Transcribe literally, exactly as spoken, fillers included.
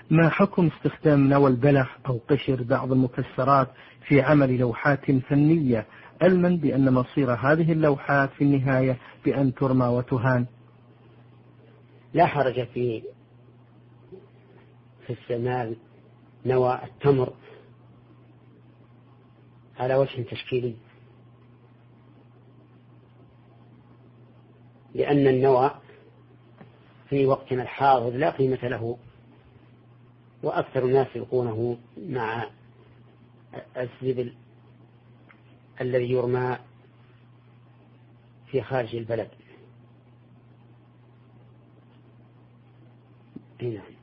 ما حكم استخدام نوى البلح أو قشر بعض المكسرات في عمل لوحات فنية، علما بأن مصير هذه اللوحات في النهاية بأن ترمى وتهان؟ لا حرج في في استعمال نوى التمر على وجه تشكيلي، لأن النوى في وقتنا الحاضر لا قيمة له، وأكثر الناس يلقونه مع الزبل الذي يرمى في خارج البلد. نعم.